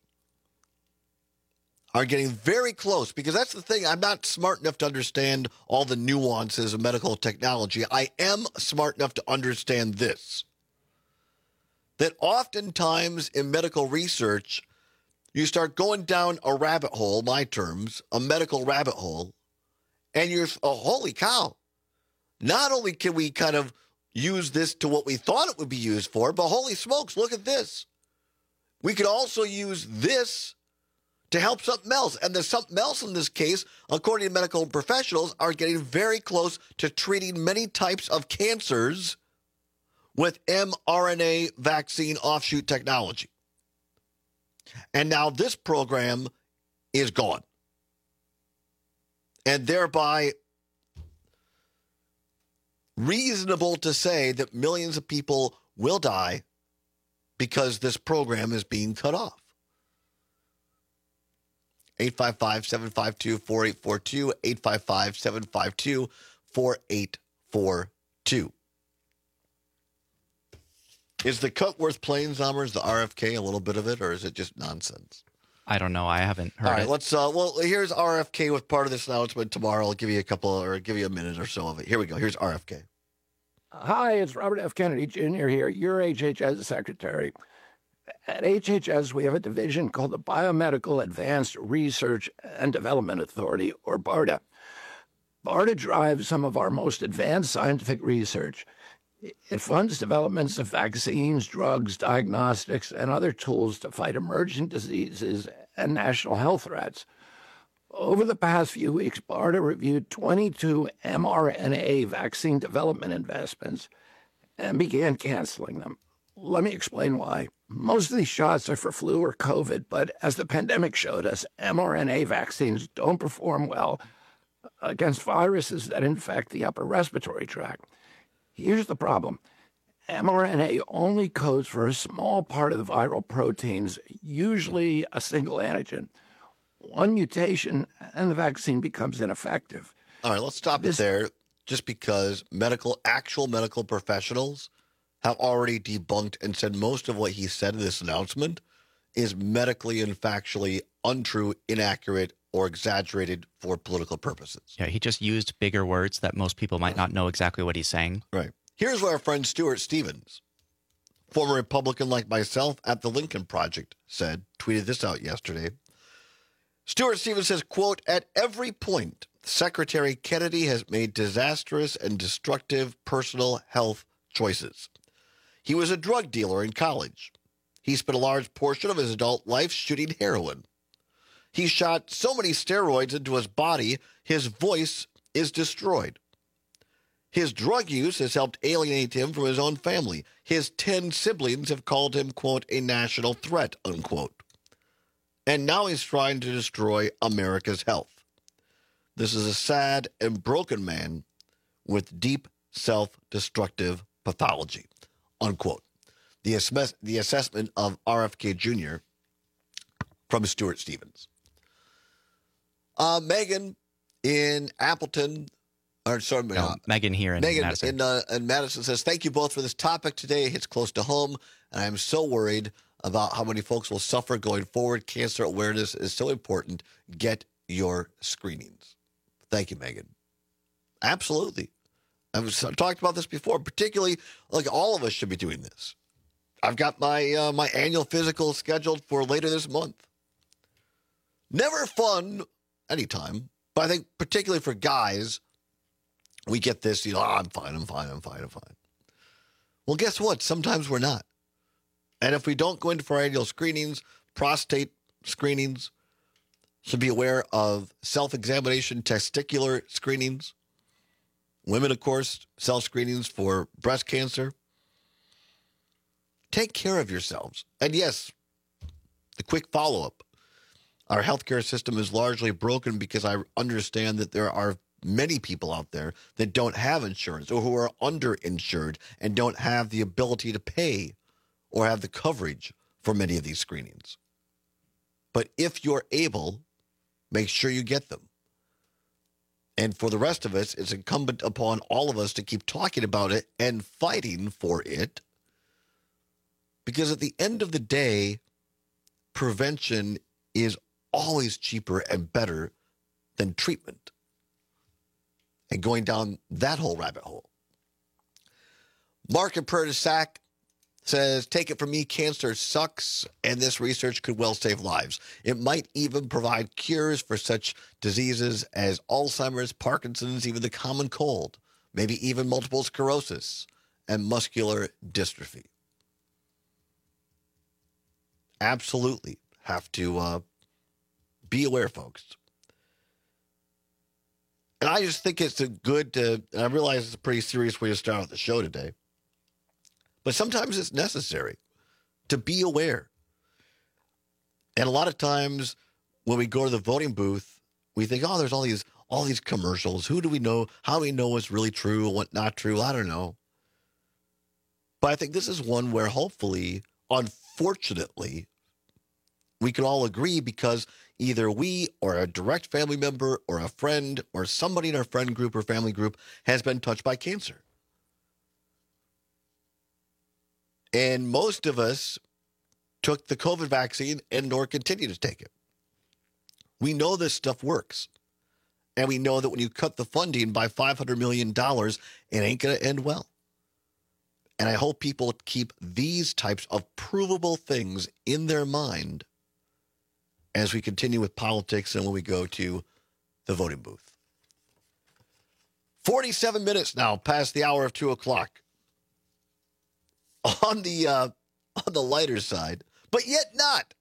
are getting very close. Because that's the thing, I'm not smart enough to understand all the nuances of medical technology. I am smart enough to understand this. That oftentimes in medical research, you start going down a rabbit hole, my terms, a medical rabbit hole, and you're, oh, holy cow. Not only can we kind of use this to what we thought it would be used for, but holy smokes, look at this. We could also use this to help something else. And the something else in this case, according to medical professionals, are getting very close to treating many types of cancers with mRNA vaccine offshoot technology. And now this program is gone. And thereby reasonable to say that millions of people will die because this program is being cut off. 855-752-4842, 855-752-4842. Is the cut worth playing, Zommers, the RFK, a little bit of it, or is it just nonsense? I don't know. I haven't heard All right, it. let's, here's RFK with part of this announcement tomorrow. I'll give you a minute or so of it. Here we go. Here's RFK. Hi, it's Robert F. Kennedy Jr. here, your HHS secretary. At HHS, we have a division called the Biomedical Advanced Research and Development Authority, or BARDA. BARDA drives some of our most advanced scientific research. It funds developments of vaccines, drugs, diagnostics, and other tools to fight emerging diseases and national health threats. Over the past few weeks, BARDA reviewed 22 mRNA vaccine development investments and began canceling them. Let me explain why. Most of these shots are for flu or COVID, but as the pandemic showed us, mRNA vaccines don't perform well against viruses that infect the upper respiratory tract. Here's the problem. mRNA only codes for a small part of the viral proteins, usually a single antigen. One mutation and the vaccine becomes ineffective. All right, let's stop it there, just because actual medical professionals have already debunked and said most of what he said in this announcement is medically and factually untrue, inaccurate, or exaggerated for political purposes. Yeah, he just used bigger words that most people might not know exactly what he's saying. Right. Here's what our friend Stuart Stevens, former Republican like myself at the Lincoln Project, said, tweeted this out yesterday. Stuart Stevens says, quote, "At every point, Secretary Kennedy has made disastrous and destructive personal health choices. He was a drug dealer in college. He spent a large portion of his adult life shooting heroin. He shot so many steroids into his body, his voice is destroyed. His drug use has helped alienate him from his own family. His 10 siblings have called him, quote, a national threat, unquote. And now he's trying to destroy America's health. This is a sad and broken man with deep self-destructive pathology," unquote. The assessment of RFK Jr. from Stuart Stevens. Megan in Appleton Megan here in Megan Madison. in Madison says, thank you both for this topic today. It hits close to home, and I'm so worried about how many folks will suffer going forward. Cancer awareness is so important. Get your screenings. Thank you, Megan. Absolutely. I've talked about this before, particularly like all of us should be doing this. I've got my my annual physical scheduled for later this month. Never fun anytime, but I think particularly for guys, we get this, I'm fine. Well, guess what? Sometimes we're not. And if we don't go in for our annual screenings, prostate screenings, should be aware of self-examination, testicular screenings. Women, of course, self-screenings for breast cancer. Take care of yourselves. And yes, the quick follow-up. Our healthcare system is largely broken because I understand that there are many people out there that don't have insurance or who are underinsured and don't have the ability to pay or have the coverage for many of these screenings. But if you're able, make sure you get them. And for the rest of us, it's incumbent upon all of us to keep talking about it and fighting for it. Because at the end of the day, prevention is always cheaper and better than treatment. And going down that whole rabbit hole. Mark in Prairie du Sac says, take it from me, cancer sucks, and this research could well save lives. It might even provide cures for such diseases as Alzheimer's, Parkinson's, even the common cold, maybe even multiple sclerosis and muscular dystrophy. Absolutely have to be aware, folks. And I just think it's and I realize it's a pretty serious way to start out the show today, but sometimes it's necessary to be aware. And a lot of times when we go to the voting booth, we think, oh, there's all these commercials. Who do we know? How do we know what's really true and what not true? I don't know. But I think this is one where hopefully, unfortunately, we can all agree because either we or a direct family member or a friend or somebody in our friend group or family group has been touched by cancer. And most of us took the COVID vaccine and or continue to take it. We know this stuff works. And we know that when you cut the funding by $500 million, it ain't going to end well. And I hope people keep these types of provable things in their mind as we continue with politics and when we go to the voting booth. 47 minutes now past the hour of 2 o'clock. On the lighter side, but yet not.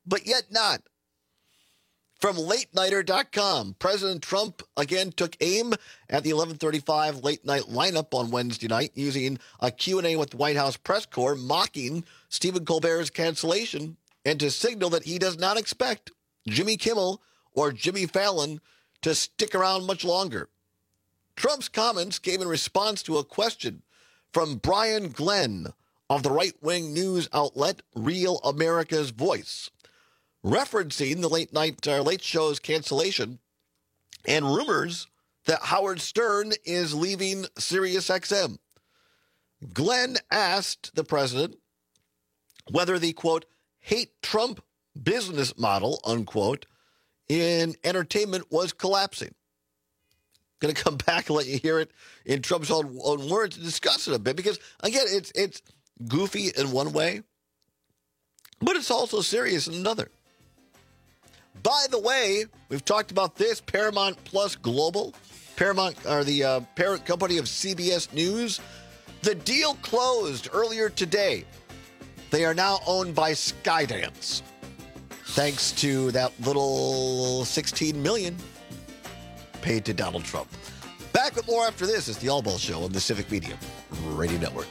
From LateNighter.com, President Trump again took aim at the 11:35 late night lineup on Wednesday night using a Q&A with the White House press corps, mocking Stephen Colbert's cancellation and to signal that he does not expect Jimmy Kimmel or Jimmy Fallon to stick around much longer. Trump's comments came in response to a question from Brian Glenn of the right-wing news outlet Real America's Voice, referencing the late show's cancellation and rumors that Howard Stern is leaving SiriusXM. Glenn asked the president whether the, quote, hate Trump business model, unquote, in entertainment was collapsing. Going to come back and let you hear it in Trump's own words and discuss it a bit because, again, it's goofy in one way, but it's also serious in another. By the way, we've talked about this, Paramount Plus Global, Paramount are the parent company of CBS News. The deal closed earlier today. They are now owned by Skydance, thanks to that little $16 million paid to Donald Trump. Back with more after this. It's the All Ball Show on the Civic Media Radio Network.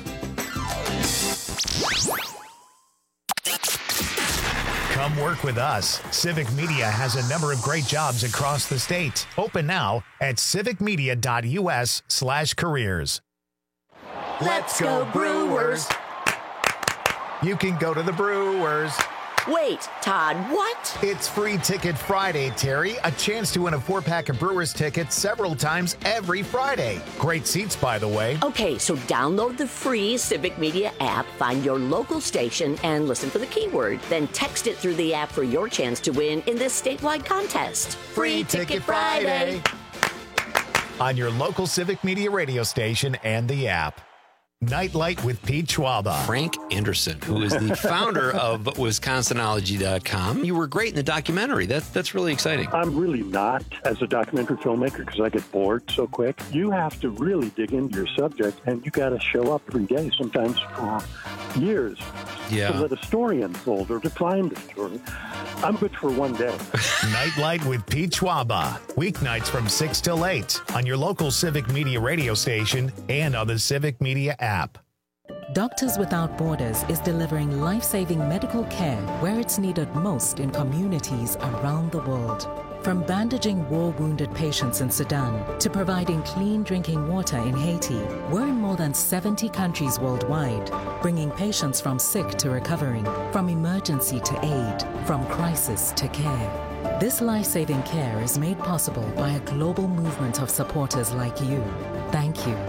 Come work with us. Civic Media has a number of great jobs across the state. Open now at civicmedia.us/careers. Let's go Brewers. You can go to the Brewers. Wait, Todd, what? It's Free Ticket Friday, Terry. A chance to win a 4-pack of Brewers tickets several times every Friday. Great seats, by the way. Okay, so download the free Civic Media app, find your local station, and listen for the keyword. Then text it through the app for your chance to win in this statewide contest. Free Ticket Friday. On your local Civic Media radio station and the app. Nightlight with Pete Schwaba. Frank Anderson, who is the founder of Wisconsinology.com. You were great in the documentary. That's really exciting. I'm really not as a documentary filmmaker because I get bored so quick. You have to really dig into your subject, and you got to show up every day, sometimes for years, to let a story unfold or to find a story. I'm good for one day. Nightlight with Pete Schwaba. Weeknights from 6 till 8 on your local Civic Media radio station and on the Civic Media app. Doctors Without Borders is delivering life-saving medical care where it's needed most in communities around the world. From bandaging war-wounded patients in Sudan to providing clean drinking water in Haiti, we're in more than 70 countries worldwide, bringing patients from sick to recovering, from emergency to aid, from crisis to care. This life-saving care is made possible by a global movement of supporters like you. Thank you.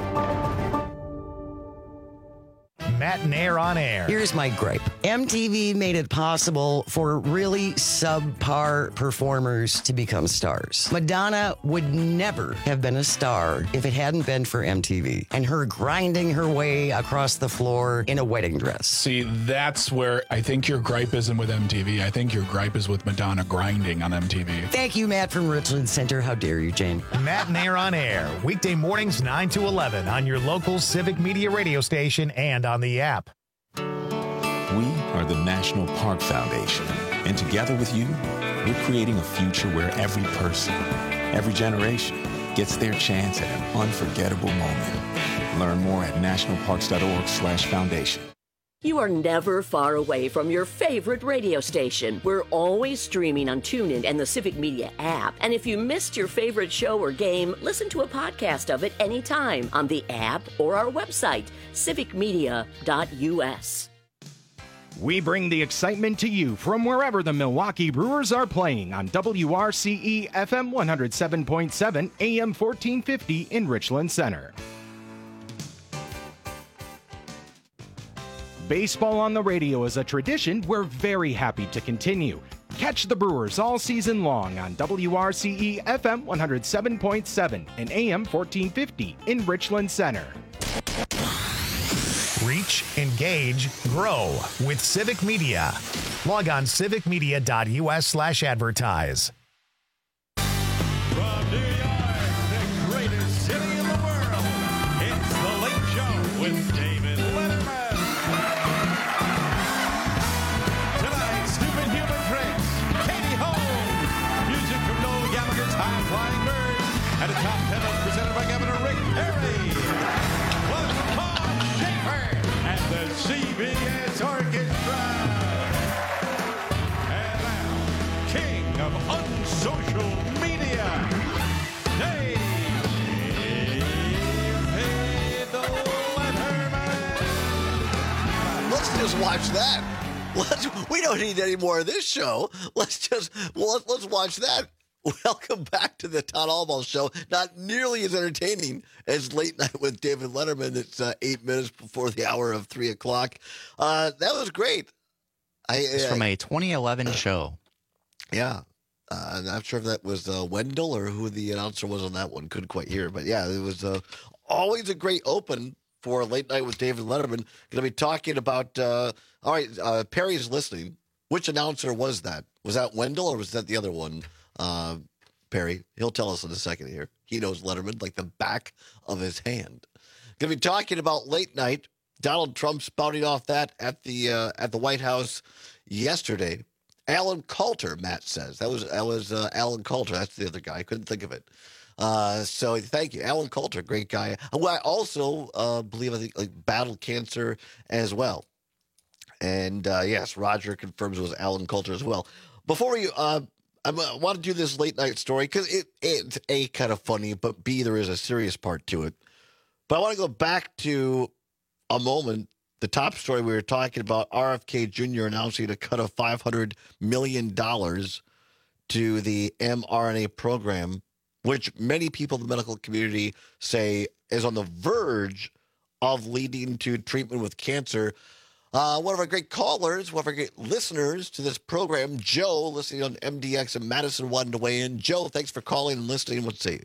Matt and Air on Air. Here's my gripe. MTV made it possible for really subpar performers to become stars. Madonna would never have been a star if it hadn't been for MTV and her grinding her way across the floor in a wedding dress. See, that's where I think your gripe isn't with MTV. I think your gripe is with Madonna grinding on MTV. Thank you, Matt from Richland Center. How dare you, Jane? Matt and Air on Air. Weekday mornings 9 to 11 on your local Civic Media radio station and on the app. We are the National Park Foundation, and together with you, we're creating a future where every person, every generation gets their chance at an unforgettable moment. Learn more at nationalparks.org/foundation. You are never far away from your favorite radio station. We're always streaming on TuneIn and the Civic Media app. And if you missed your favorite show or game, listen to a podcast of it anytime on the app or our website, civicmedia.us. We bring the excitement to you from wherever the Milwaukee Brewers are playing on WRCE FM 107.7 AM 1450 in Richland Center. Baseball on the radio is a tradition we're very happy to continue. Catch the Brewers all season long on WRCE FM 107.7 and AM 1450 in Richland Center. Reach, engage, grow with Civic Media. Log on civicmedia.us/advertise. From New York, the greatest city in the world, it's The Late Show with David Letterman. Tonight, Stupid Human Tricks, Katie Holmes, music from Noel Gallagher's High Flying Bird, and a top 10 presented by Governor Rick Perry. Plus Paul Schaefer and the CBS Orchestra. And now, King of Unsocial Media, David Letterman. Let's just watch that. We don't need any more of this show. Let's watch that. Welcome back to the Todd Albaugh Show. Not nearly as entertaining as Late Night with David Letterman. It's 8 minutes before the hour of 3 o'clock. That was great. It's from a 2011 show. Yeah. I'm not sure if that was Wendell or who the announcer was on that one. Couldn't quite hear. But yeah, it was always a great open for Late Night with David Letterman. Going to be talking about, all right, Perry's listening. Which announcer was that? Was that Wendell or was that the other one? Perry, he'll tell us in a second here. He knows Letterman like the back of his hand. Going to be talking about Late Night. Donald Trump spouting off that at the White House yesterday. Alan Coulter, Matt says. That was Alan Coulter. That's the other guy. I couldn't think of it. So thank you. Alan Coulter, great guy. Who I also believe, I think, like, battled cancer as well. And yes, Roger confirms it was Alan Coulter as well. Before we I want to do this late night story because it's A, kind of funny, but B, there is a serious part to it. But I want to go back to a moment the top story we were talking about, RFK Jr. announcing a cut of $500 million to the mRNA program, which many people in the medical community say is on the verge of leading to treatment with cancer. One of our great callers, one of our great listeners to this program, Joe, listening on MDX in Madison, wanted to weigh in. Joe, thanks for calling and listening. Let's see.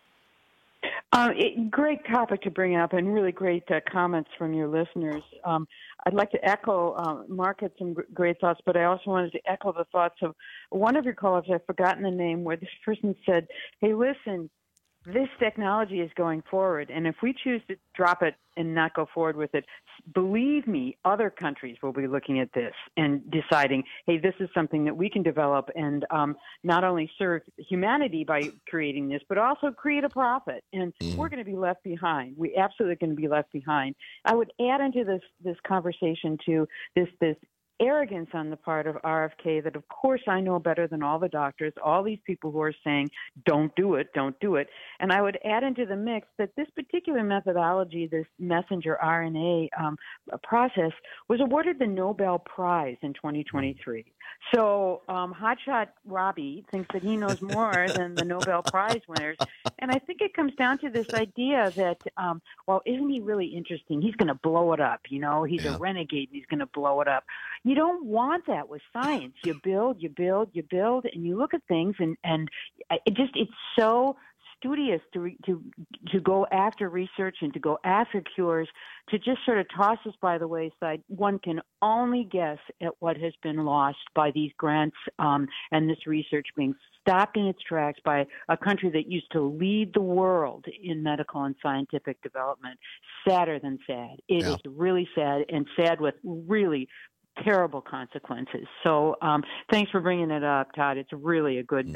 Great topic to bring up and really great comments from your listeners. I'd like to echo, Mark had some great thoughts, but I also wanted to echo the thoughts of one of your callers, I've forgotten the name, where this person said, hey, listen, this technology is going forward, and if we choose to drop it and not go forward with it, believe me, other countries will be looking at this and deciding, hey, this is something that we can develop and not only serve humanity by creating this, but also create a profit. And we're going to be left behind. We absolutely going to be left behind. I would add into this conversation to this arrogance on the part of RFK that, of course, I know better than all the doctors, all these people who are saying, don't do it, don't do it. And I would add into the mix that this particular methodology, this messenger RNA process, was awarded the Nobel Prize in 2023. So Hotshot Robbie thinks that he knows more than the Nobel Prize winners. And I think it comes down to this idea that, well, isn't he really interesting? He's going to blow it up. You know, he's a renegade and he's going to blow it up. You don't want that with science. You build, and you look at things, and it's so studious to go after research and to go after cures, to just sort of toss us by the wayside. One can only guess at what has been lost by these grants and this research being stopped in its tracks by a country that used to lead the world in medical and scientific development. Sadder than sad. It is really sad, and sad with really terrible consequences. So thanks for bringing it up, Todd. It's really a good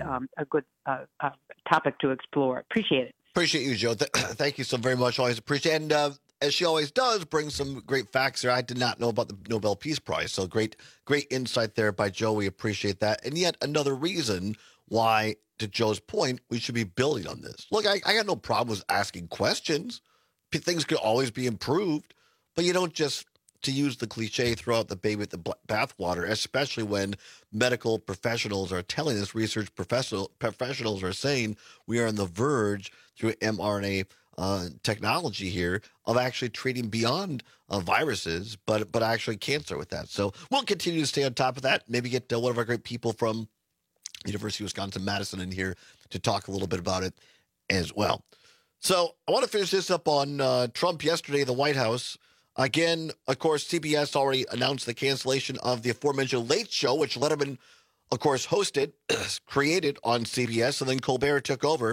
topic to explore. Appreciate it. Appreciate you, Joe. Thank you so very much. Always appreciate it. And as she always does, bring some great facts there. I did not know about the Nobel Peace Prize. So great insight there by Joe. We appreciate that. And yet another reason why, to Joe's point, we should be building on this. Look, I got no problem with asking questions. Things could always be improved, but you don't just, to use the cliche, throw out the baby with the bathwater, especially when medical professionals are telling us, research professionals are saying we are on the verge through mRNA technology here of actually treating beyond viruses, but actually cancer with that. So we'll continue to stay on top of that. Maybe get one of our great people from University of Wisconsin-Madison in here to talk a little bit about it as well. So I want to finish this up on Trump yesterday, the White House. Again, of course, CBS already announced the cancellation of the aforementioned Late Show, which Letterman, of course, hosted, created on CBS, and then Colbert took over.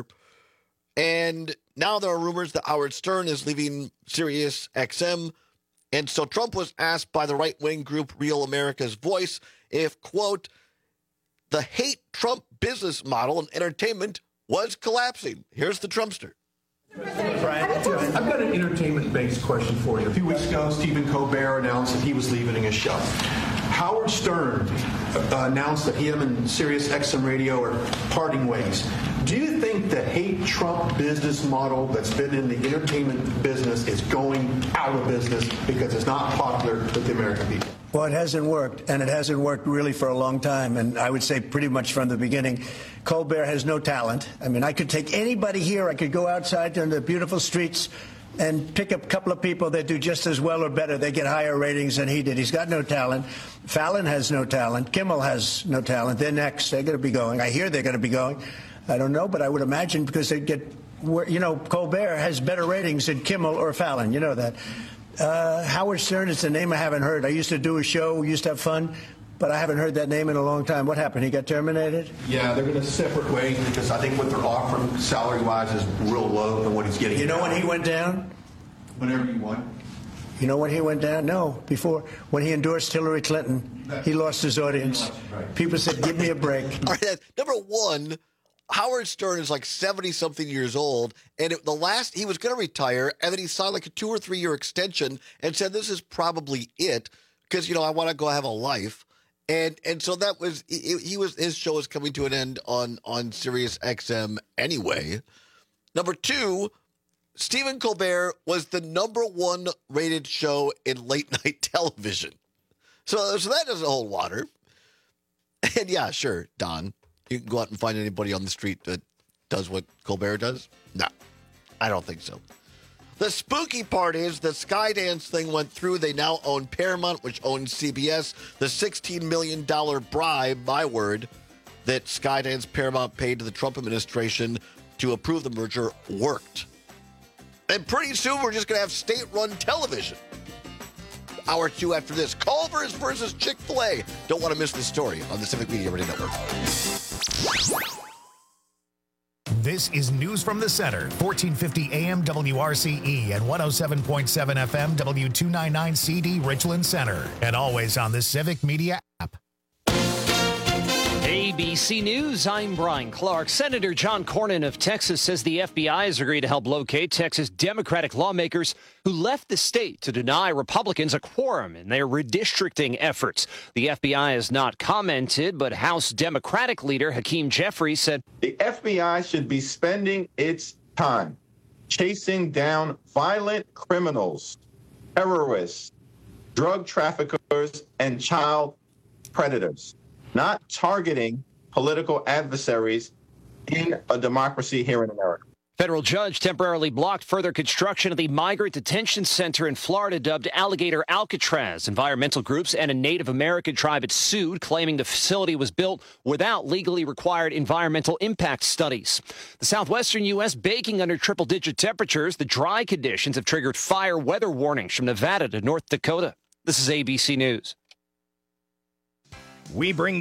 And now there are rumors that Howard Stern is leaving Sirius XM. And so Trump was asked by the right-wing group Real America's Voice if, quote, the hate Trump business model in entertainment was collapsing. Here's the Trumpster. Brian, I've got an entertainment-based question for you. A few weeks ago, Stephen Colbert announced that he was leaving his show. Howard Stern announced that him and Sirius XM Radio are parting ways. Do you think the hate Trump business model that's been in the entertainment business is going out of business because it's not popular with the American people? Well, it hasn't worked, and it hasn't worked really for a long time, and I would say pretty much from the beginning. Colbert has no talent. I mean, I could take anybody here. I could go outside on the beautiful streets and pick up a couple of people that do just as well or better. They get higher ratings than he did. He's got no talent. Fallon has no talent. Kimmel has no talent. They're next. They're going to be going. I hear they're going to be going. I don't know, but I would imagine because they get, you know, Colbert has better ratings than Kimmel or Fallon. You know that. Howard Stern is a name I haven't heard. I used to do a show. We used to have fun. But I haven't heard that name in a long time. What happened? He got terminated? Yeah, they're going to separate ways because I think what they're offering salary-wise is real low than what he's getting. You know when he went down? Whenever you want. You know when he went down? No, before. When he endorsed Hillary Clinton, he lost his audience. Right. People said, give me a break. All right, number one, Howard Stern is like 70-something years old, and he was going to retire, and then he signed like a 2 or 3 year extension and said, this is probably it because, you know, I want to go have a life. And so that was his show was coming to an end on Sirius XM anyway. Number two, Stephen Colbert was the #1 rated show in late night television. So that doesn't hold water. And yeah, sure, Don, you can go out and find anybody on the street that does what Colbert does? No, I don't think so. The spooky part is the Skydance thing went through. They now own Paramount, which owns CBS. The $16 million bribe, my word, that Skydance Paramount paid to the Trump administration to approve the merger worked. And pretty soon we're just going to have state-run television. Hour 2 after this, Culver's versus Chick-fil-A. Don't want to miss this story on the Civic Media Radio Network. This is News from the Center, 1450 AM WRCE and 107.7 FM W299 CD Richland Center. And always on the Civic Media app. ABC News, I'm Brian Clark. Senator John Cornyn of Texas says the FBI has agreed to help locate Texas Democratic lawmakers who left the state to deny Republicans a quorum in their redistricting efforts. The FBI has not commented, but House Democratic leader Hakeem Jeffries said the FBI should be spending its time chasing down violent criminals, terrorists, drug traffickers, and child predators, not targeting political adversaries in a democracy here in America. Federal judge temporarily blocked further construction of the migrant detention center in Florida dubbed Alligator Alcatraz. Environmental groups and a Native American tribe had sued, claiming the facility was built without legally required environmental impact studies. The southwestern U.S. baking under triple-digit temperatures. The dry conditions have triggered fire weather warnings from Nevada to North Dakota. This is ABC News. We bring